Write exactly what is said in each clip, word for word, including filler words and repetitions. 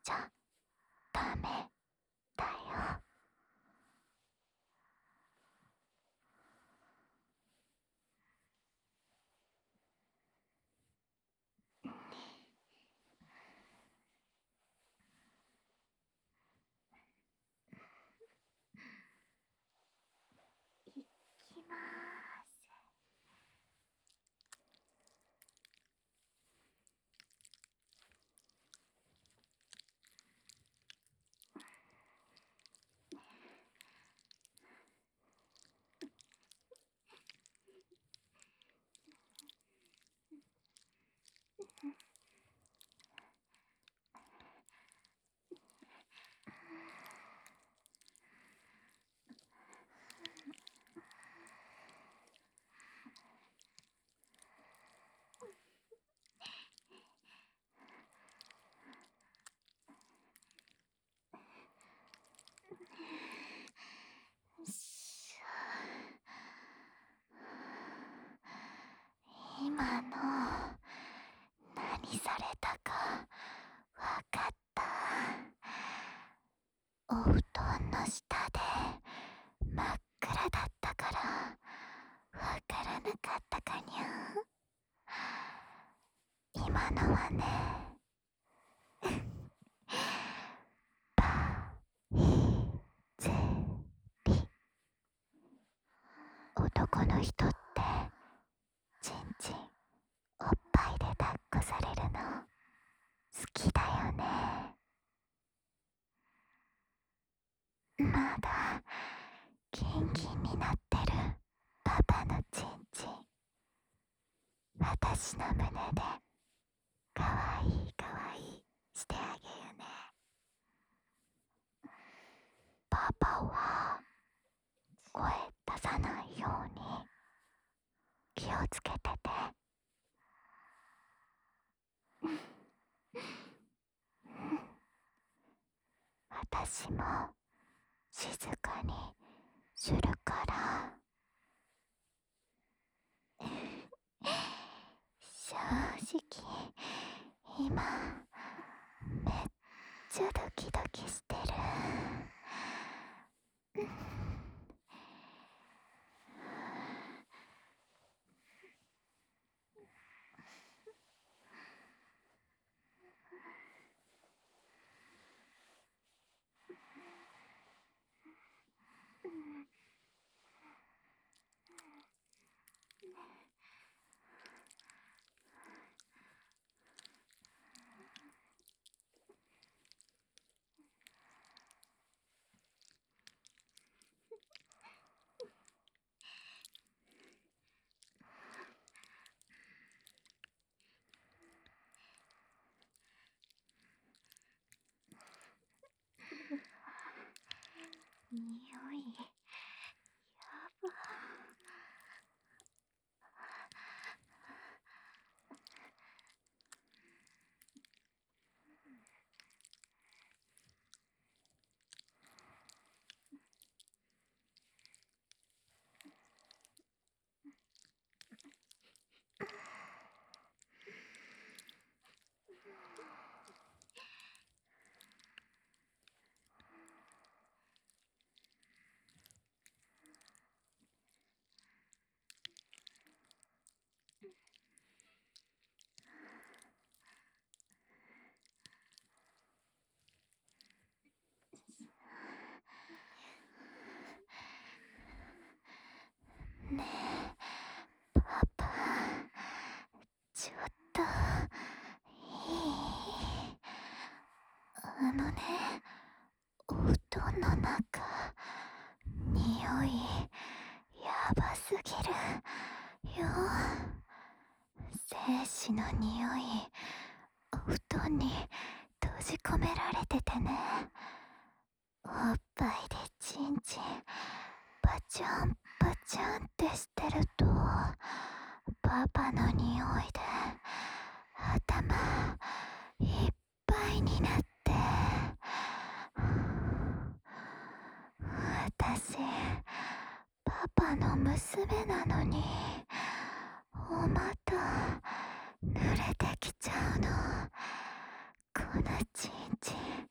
ちゃダメだよ。いきまーす。今の何されたかわかった？お布団の下で真っ暗だったからわからなかったかにゃ。今のはね、バイゼリ。男の人ってちんちんおっぱいで抱っこされるの好きだよね。まだキンキンになってるパパのちんちん、私の胸でかわいいかわいいしてあげるね。パパは声出さないように気をつけてて。私も静かにするから。正直今めっちゃドキドキしてる。匂いやば。ねえパパ、ちょっといい？あのね、お布団の中匂いやばすぎるよ。精子の匂いお布団に閉じ込められててね。おっぱいでチンチンパチャンパチャンってしてるとパパの匂いで頭いっぱいになって、私パパの娘なのにお股濡れてきちゃうの。このチンチン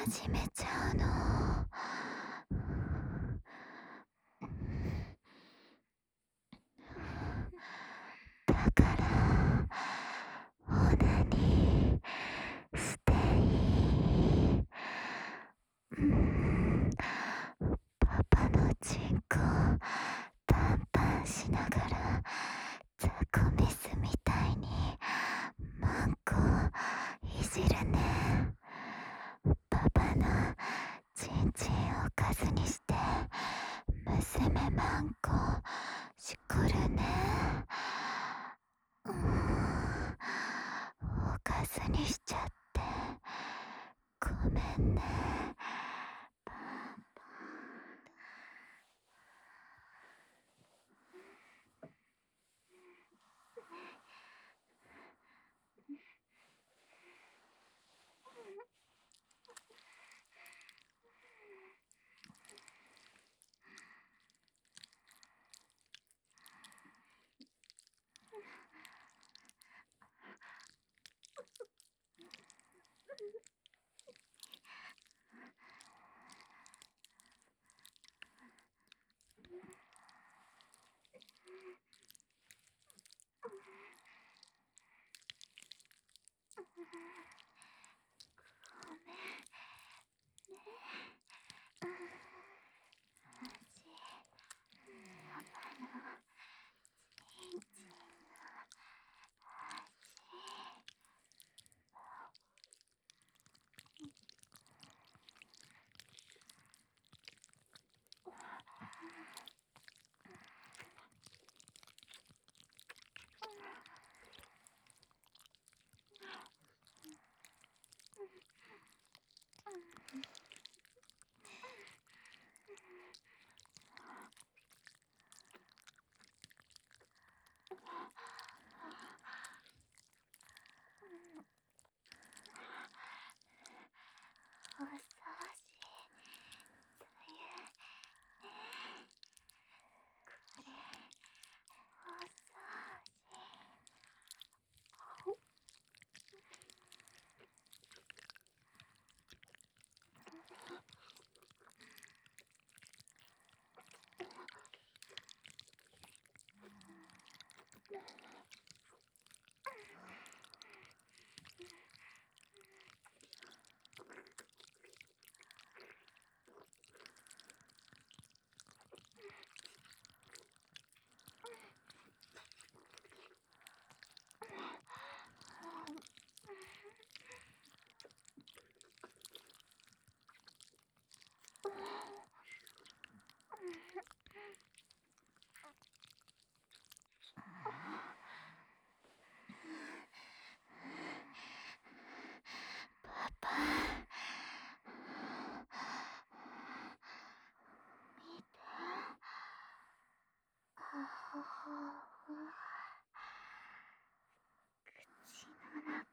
始めちゃうの。だからオナニーしていい？うん、パパのチンコパンパンしながらザコメスみたいにマンコいじるね。パパのチンチンを数にして娘マンコしこるね。うーん、おかずにしちゃってごめんね。パパお掃除というね。これお掃除。パパ見て、あほほ口の中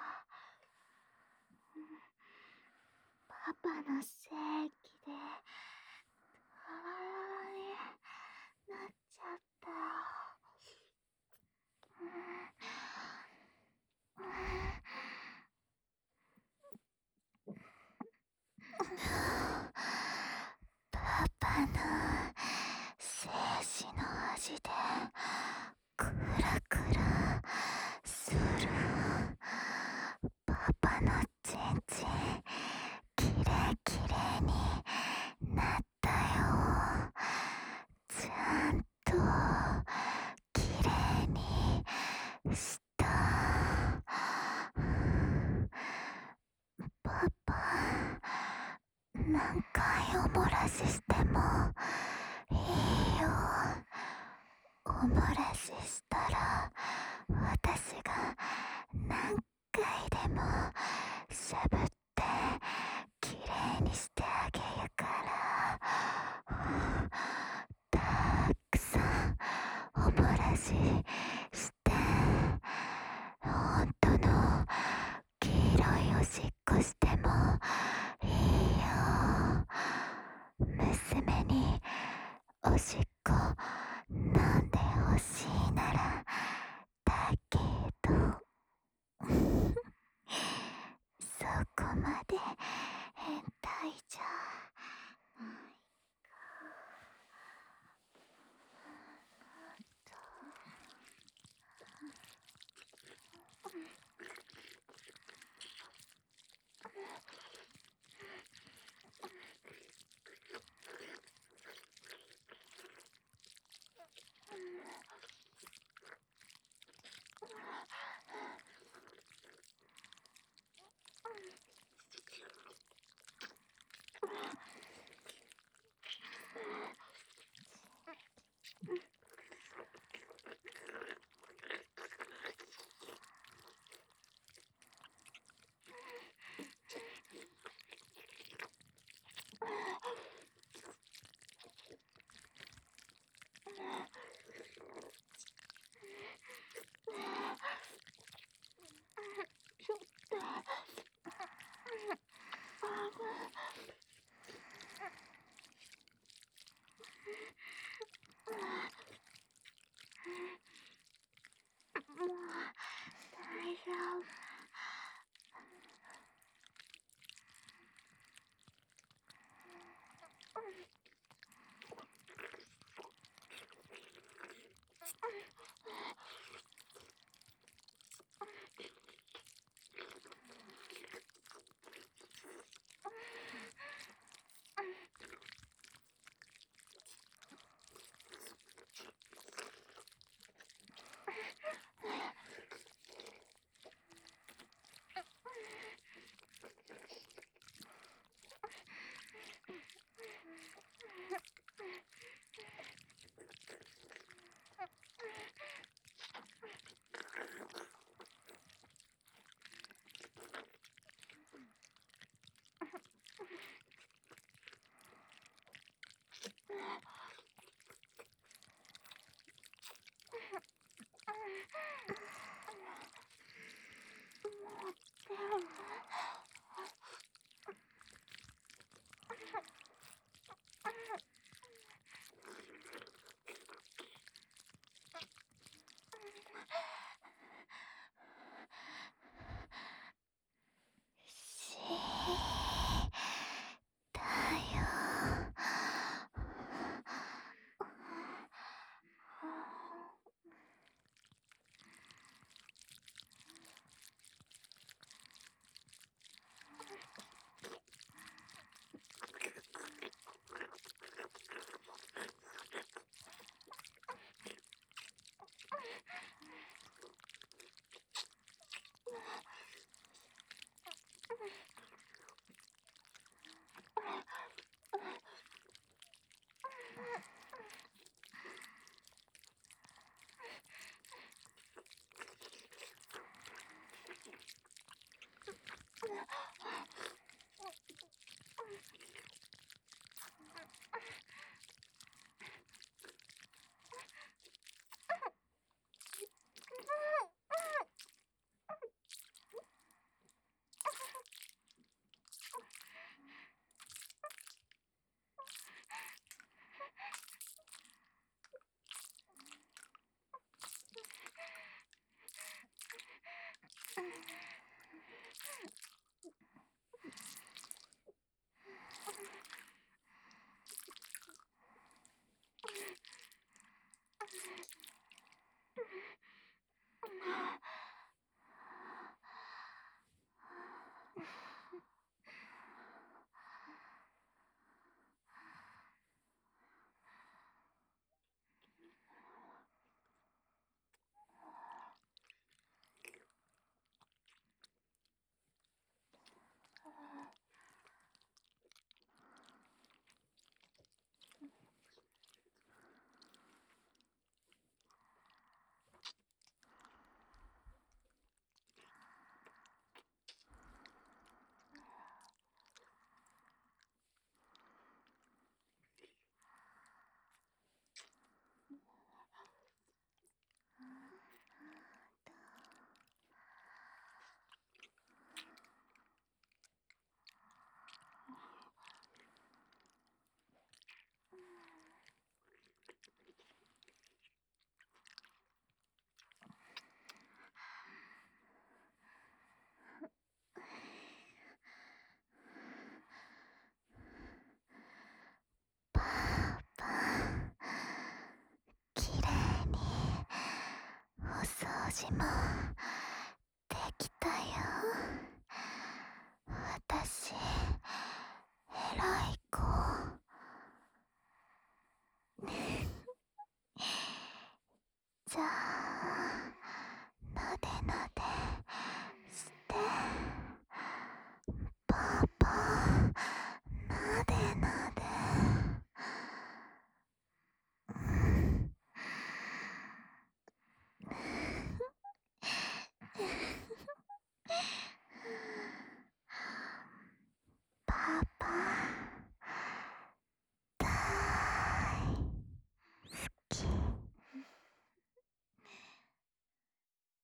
パパの精液でドロドロになっちゃったよ。うん、パパの精子の味でクラクラする。パパのチンチンきれいきれいになったよ。ちゃんときれいにしたパパ。何回おもらししてもいいよ。おもらししたら私が何回でもしゃぶってきれいにしてあげるから。たくさんおもらししてほんとの黄色いおしっこしてもいいよ。娘におしっこ飲んでほしいならだけどそこまで変いじゃないか。もう大丈夫。しだよ。